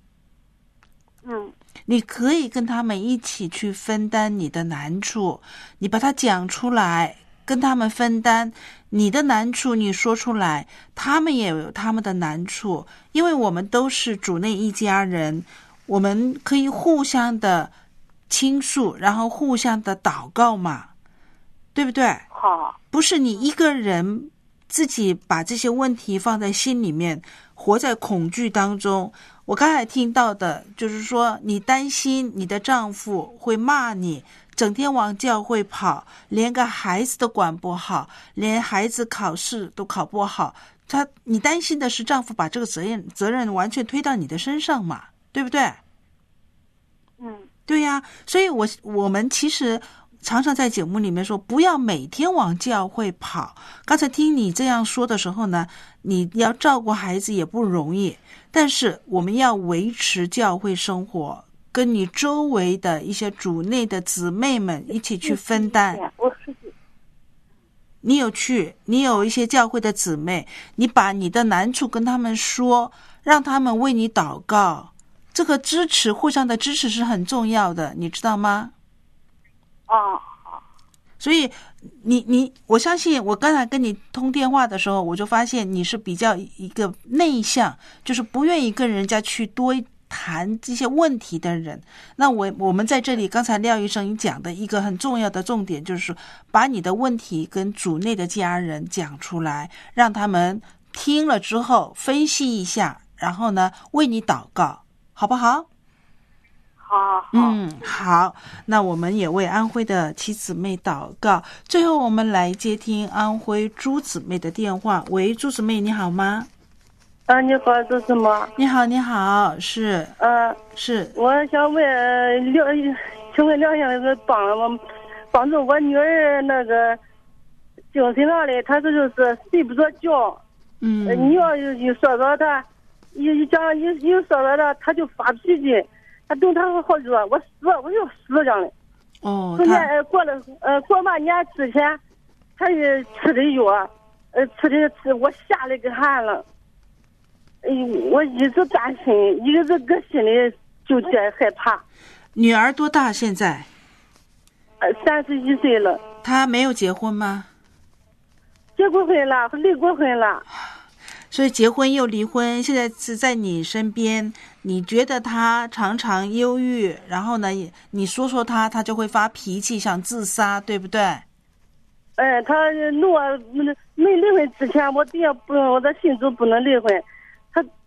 你可以跟他们一起去分担你的难处，你把它讲出来，跟他们分担你的难处，你说出来，他们也有他们的难处，因为我们都是主内一家人，我们可以互相的倾诉，然后互相的祷告嘛，对不对？ 好， 不是你一个人自己把这些问题放在心里面，活在恐惧当中。我刚才听到的就是说，你担心你的丈夫会骂你，整天往教会跑，连个孩子都管不好，连孩子考试都考不好，你担心的是丈夫把这个责任完全推到你的身上嘛，对不对？对呀，所以我们其实常常在节目里面说，不要每天往教会跑。刚才听你这样说的时候呢，你要照顾孩子也不容易，但是我们要维持教会生活，跟你周围的一些主内的姊妹们一起去分担。你有一些教会的姊妹，你把你的难处跟他们说，让他们为你祷告，这个支持，互相的支持是很重要的，你知道吗？所以我相信，我刚才跟你通电话的时候，我就发现你是比较一个内向，就是不愿意跟人家去多谈这些问题的人。那我们在这里，刚才廖医生讲的一个很重要的重点，就是把你的问题跟主内的家人讲出来，让他们听了之后分析一下，然后呢为你祷告，好不好？好，那我们也为安徽的妻姊妹祷告。最后我们来接听安徽朱姊妹的电话。喂，朱姊妹你好吗？ 你好，做什么？ 你好，是是， 我想请问廖先生帮助我女儿那个精神上的，她这就是睡不着觉。你要一说到她，一说到她，她就发脾气。他等他好说，我就死这样的。昨天过完年之前，他也吃的药，吃我吓了个汗了。我一直担心，一直搁心里就在害怕。 女儿多大现在 ？31岁了。 她没有结婚吗？ 结过婚了，离过婚了。 所以结婚又离婚，现在是在你身边，你觉得他常常忧郁，然后呢，你说他就会发脾气，想自杀，对不对？ 他没离婚之前，我在信主不能离婚，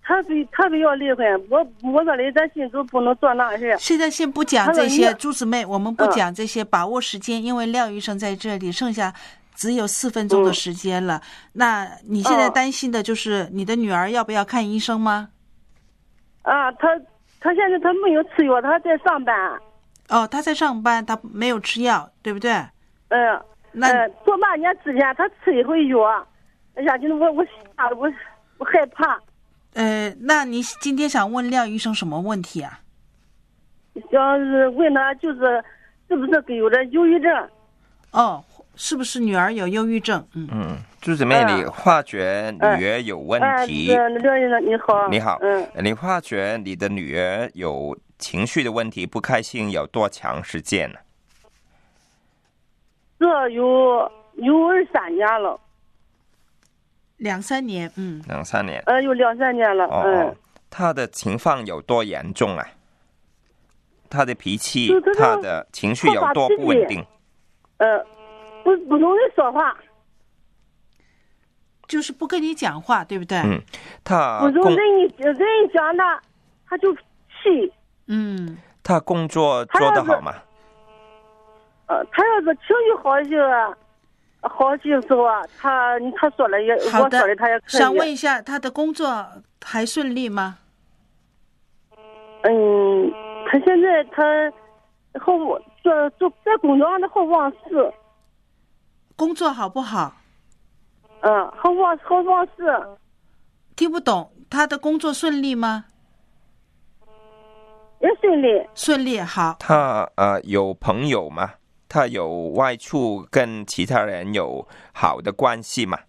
特别要离婚。我说的咱心都不能做那事。 现在先不讲这些，朱姊妹，我们不讲这些，把握时间，因为廖医生在这里，剩下只有4分钟的时间了。那你现在担心的就是你的女儿要不要看医生吗？ 啊，她现在她没有吃药，她在上班。 哦，她在上班，她没有吃药，对不对？那做8年之前她吃一回药，哎呀，就是我吓得我害怕。 那你今天想问廖医生什么问题啊？ 想是问他就是是不是有点忧郁症？ 哦，是不是女儿有忧郁症？ 朱姊妹，你发觉女儿有问题？ 廖医生你好。 你好。你发觉你的女儿有情绪的问题，不开心有多长时间呢？ 这有2-3年了。 2-3年 ，2-3年。 有2-3年了。 她的情况有多严重啊？她的脾气，她的情绪有多不稳定？ 不容易说话， 就是不跟你讲话，对不对？ 她不容易人一讲他就气。 她工作做得好吗？ 他要是情绪好些时候啊，他说了也，我说的他也可以。 想问一下，他的工作还顺利吗？ 他现在在工厂的后旺市。 工作好不好？ 好旺市。 听不懂，他的工作顺利吗？ 也顺利。 好。 他有朋友吗？他有外出跟其他人有好的关系吗？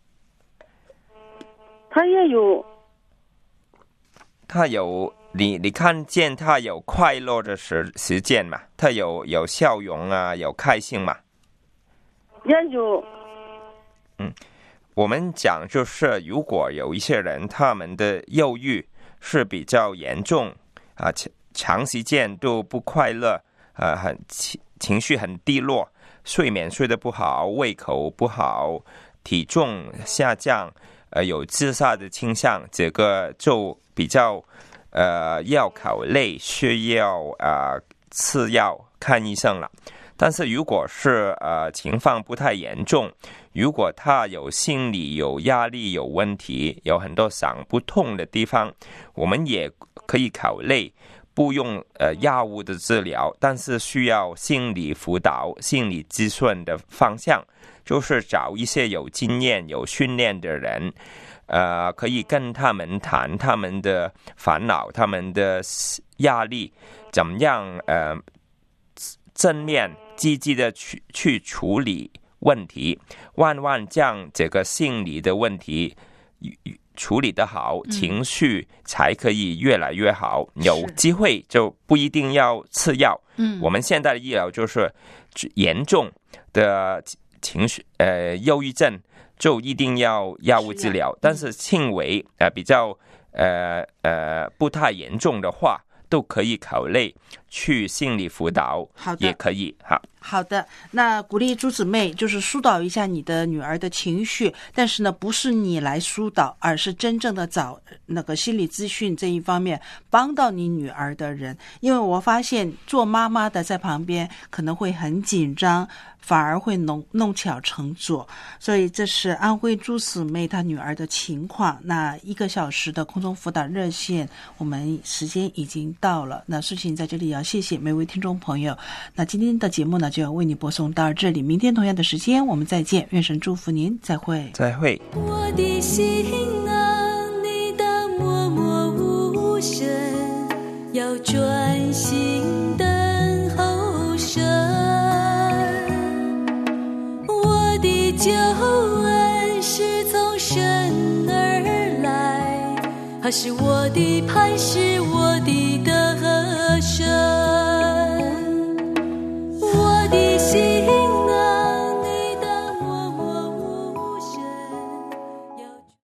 他也有。 他有你看见他有快乐的时间吗？他有笑容啊，有开心吗？ 也有。 我们讲就是如果有一些人他们的忧郁是比较严重啊，长时间都不快乐很情绪很低落，睡眠睡得不好，胃口不好，体重下降，有自杀的倾向，这个就比较要考虑需要吃药看医生了。但是如果是情况不太严重，如果他有心理有压力有问题，有很多想不通的地方，我们也可以考虑不用药物的治疗，但是需要心理辅导心理咨询的方向，就是找一些有经验有训练的人，可以跟他们谈他们的烦恼他们的压力，怎么样正面积极的去处理问题，慢慢将这个心理的问题处理得好，情绪才可以越来越好。有机会就不一定要吃药。我们现在的医疗就是严重的情绪忧郁症就一定要药物治疗，但是轻微比较不太严重的话，都可以考虑去心理辅导，也可以。 好的，那鼓励朱姊妹就是疏导一下你的女儿的情绪，但是呢，不是你来疏导，而是真正的找那个心理咨询这一方面帮到你女儿的人。因为我发现做妈妈的在旁边可能会很紧张，反而会弄巧成拙，所以这是安徽朱姊妹她女儿的情况。那1个小时的空中辅导热线，我们时间已经到了。那事情在这里要谢谢每位听众朋友。那今天的节目呢，就要为你播送到这里，明天同样的时间我们再见，愿神祝福您，再会。 我的心啊，你当默默无声，要专心等候神。我的救恩是从神而来，他是我的磐石，我